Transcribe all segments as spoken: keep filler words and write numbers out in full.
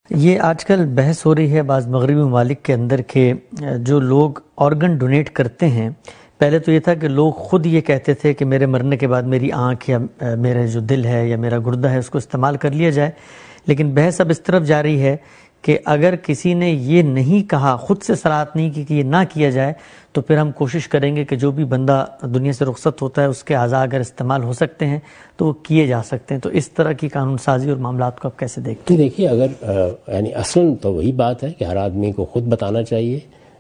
یہ آج کل بحث ہو رہی ہے بعض مغربی ممالک کے اندر کہ جو لوگ آرگن ڈونیٹ کرتے ہیں، پہلے تو یہ تھا کہ لوگ خود یہ کہتے تھے کہ میرے مرنے کے بعد میری آنکھ یا میرے جو دل ہے یا میرا گردہ ہے اس کو استعمال کر لیا جائے، لیکن بحث اب اس طرف جا رہی ہے کہ اگر کسی نے یہ نہیں کہا، خود سے صراحت نہیں کی کہ یہ نہ کیا جائے، تو پھر ہم کوشش کریں گے کہ جو بھی بندہ دنیا سے رخصت ہوتا ہے اس کے اعضاء اگر استعمال ہو سکتے ہیں تو وہ کیے جا سکتے ہیں۔ تو اس طرح کی قانون سازی اور معاملات کو آپ کیسے دیکھتے ہیں؟ دیکھیے، اگر یعنی اصلاً تو وہی بات ہے کہ ہر آدمی کو خود بتانا چاہیے،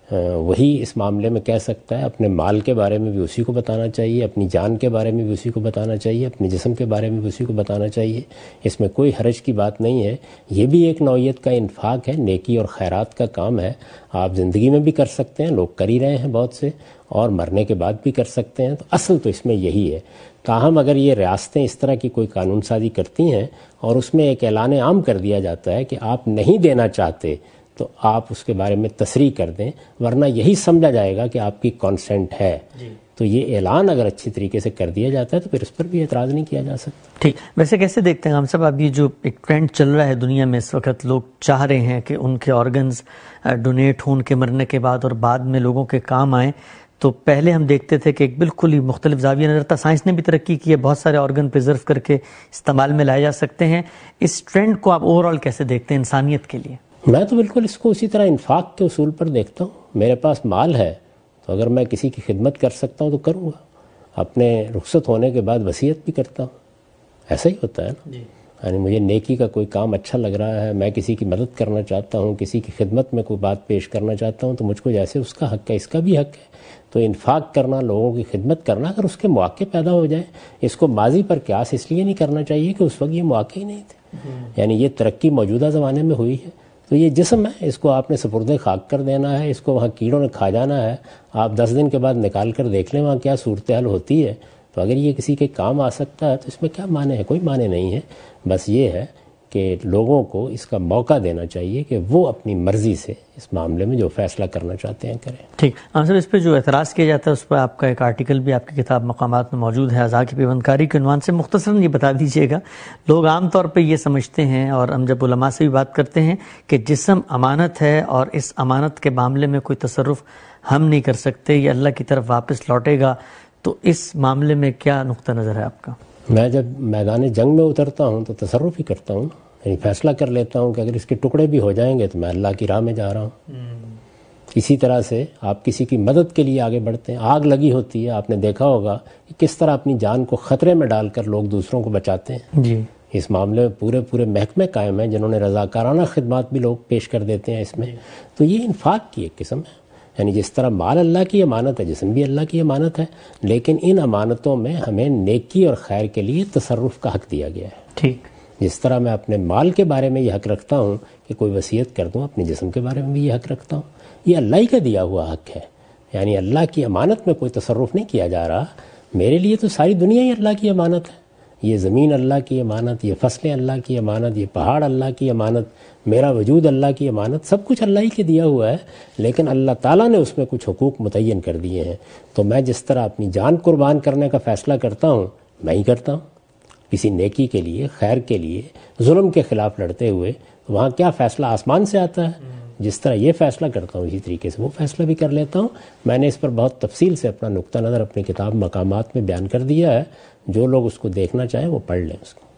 وہی اس معاملے میں کہہ سکتا ہے۔ اپنے مال کے بارے میں بھی اسی کو بتانا چاہیے، اپنی جان کے بارے میں بھی اسی کو بتانا چاہیے، اپنے جسم کے بارے میں بھی اسی کو بتانا چاہیے۔ اس میں کوئی حرج کی بات نہیں ہے۔ یہ بھی ایک نوعیت کا انفاق ہے، نیکی اور خیرات کا کام ہے۔ آپ زندگی میں بھی کر سکتے ہیں، لوگ کر ہی رہے ہیں بہت سے، اور مرنے کے بعد بھی کر سکتے ہیں۔ تو اصل تو اس میں یہی ہے۔ تاہم اگر یہ ریاستیں اس طرح کی کوئی قانون سازی کرتی ہیں اور اس میں ایک اعلان عام کر دیا جاتا ہے کہ آپ نہیں دینا چاہتے تو آپ اس کے بارے میں تصریح کر دیں، ورنہ یہی سمجھا جائے گا کہ آپ کی کانسینٹ ہے، جی۔ تو یہ اعلان اگر اچھی طریقے سے کر دیا جاتا ہے تو پھر اس پر بھی اعتراض نہیں کیا جا سکتا۔ ٹھیک، ویسے کیسے دیکھتے ہیں ہم سب اب یہ جو ایک ٹرینڈ چل رہا ہے دنیا میں اس وقت، لوگ چاہ رہے ہیں کہ ان کے آرگنز ڈونیٹ ہوں ان کے مرنے کے بعد اور بعد میں لوگوں کے کام آئیں؟ تو پہلے ہم دیکھتے تھے کہ ایک بالکل ہی مختلف زاویہ نظر تھا، سائنس نے بھی ترقی کی ہے، بہت سارے آرگن پریزرو کر کے استعمال میں لائے جا سکتے ہیں۔ اس ٹرینڈ کو آپ اوور آل کیسے دیکھتے ہیں انسانیت کے لیے؟ میں تو بالکل اس کو اسی طرح انفاق کے اصول پر دیکھتا ہوں۔ میرے پاس مال ہے تو اگر میں کسی کی خدمت کر سکتا ہوں تو کروں گا، اپنے رخصت ہونے کے بعد وصیت بھی کرتا ہوں۔ ایسا ہی ہوتا ہے نا، یعنی مجھے نیکی کا کوئی کام اچھا لگ رہا ہے، میں کسی کی مدد کرنا چاہتا ہوں، کسی کی خدمت میں کوئی بات پیش کرنا چاہتا ہوں، تو مجھ کو جیسے اس کا حق ہے اس کا بھی حق ہے۔ تو انفاق کرنا، لوگوں کی خدمت کرنا، اگر اس کے مواقع پیدا ہو جائیں، اس کو ماضی پر قیاس اس لیے نہیں کرنا چاہیے کہ اس وقت یہ مواقع ہی نہیں تھے، یعنی یہ ترقی موجودہ زمانے میں ہوئی ہے۔ تو یہ جسم ہے، اس کو آپ نے سپرد خاک کر دینا ہے، اس کو وہاں کیڑوں نے کھا جانا ہے، آپ دس دن کے بعد نکال کر دیکھ لیں وہاں کیا صورتحال ہوتی ہے۔ تو اگر یہ کسی کے کام آ سکتا ہے تو اس میں کیا معنی ہے؟ کوئی معنی نہیں ہے۔ بس یہ ہے کہ لوگوں کو اس کا موقع دینا چاہیے کہ وہ اپنی مرضی سے اس معاملے میں جو فیصلہ کرنا چاہتے ہیں کریں۔ ٹھیک، ہم سب اس پہ جو اعتراض کیا جاتا ہے اس پر آپ کا ایک آرٹیکل بھی آپ کی کتاب مقامات میں موجود ہے، اعضاء کی پیوندکاری کے عنوان سے مختصراً یہ بتا دیجیے گا۔ لوگ عام طور پہ یہ سمجھتے ہیں، اور ہم جب علماء سے بھی بات کرتے ہیں، کہ جسم امانت ہے اور اس امانت کے معاملے میں کوئی تصرف ہم نہیں کر سکتے، یہ اللہ کی طرف واپس لوٹے گا۔ تو اس معاملے میں کیا نقطہ نظر ہے آپ کا؟ میں جب میدان جنگ میں اترتا ہوں تو تصرف ہی کرتا ہوں، یعنی فیصلہ کر لیتا ہوں کہ اگر اس کے ٹکڑے بھی ہو جائیں گے تو میں اللہ کی راہ میں جا رہا ہوں۔ اسی طرح سے آپ کسی کی مدد کے لیے آگے بڑھتے ہیں۔ آگ لگی ہوتی ہے، آپ نے دیکھا ہوگا کہ کس طرح اپنی جان کو خطرے میں ڈال کر لوگ دوسروں کو بچاتے ہیں، جی۔ اس معاملے میں پورے پورے محکمے قائم ہیں جنہوں نے رضاکارانہ خدمات بھی لوگ پیش کر دیتے ہیں اس میں۔ تو یہ انفاق کی ایک قسم ہے، یعنی جس طرح مال اللہ کی امانت ہے، جسم بھی اللہ کی امانت ہے، لیکن ان امانتوں میں ہمیں نیکی اور خیر کے لیے تصرف کا حق دیا گیا ہے۔ ٹھیک، جس طرح میں اپنے مال کے بارے میں یہ حق رکھتا ہوں کہ کوئی وصیت کر دوں، اپنے جسم کے بارے میں بھی یہ حق رکھتا ہوں۔ یہ اللہ ہی کا دیا ہوا حق ہے، یعنی اللہ کی امانت میں کوئی تصرف نہیں کیا جا رہا۔ میرے لیے تو ساری دنیا ہی اللہ کی امانت ہے، یہ زمین اللہ کی امانت، یہ فصلیں اللہ کی امانت، یہ پہاڑ اللہ کی امانت، میرا وجود اللہ کی امانت، سب کچھ اللہ ہی کے دیا ہوا ہے، لیکن اللہ تعالیٰ نے اس میں کچھ حقوق متعین کر دیے ہیں۔ تو میں جس طرح اپنی جان قربان کرنے کا فیصلہ کرتا ہوں، میں ہی کرتا ہوں کسی نیکی کے لیے، خیر کے لیے، ظلم کے خلاف لڑتے ہوئے۔ وہاں کیا فیصلہ آسمان سے آتا ہے؟ جس طرح یہ فیصلہ کرتا ہوں اسی طریقے سے وہ فیصلہ بھی کر لیتا ہوں۔ میں نے اس پر بہت تفصیل سے اپنا نقطہ نظر اپنی کتاب مقامات میں بیان کر دیا ہے، جو لوگ اس کو دیکھنا چاہیں وہ پڑھ لیں اس کو۔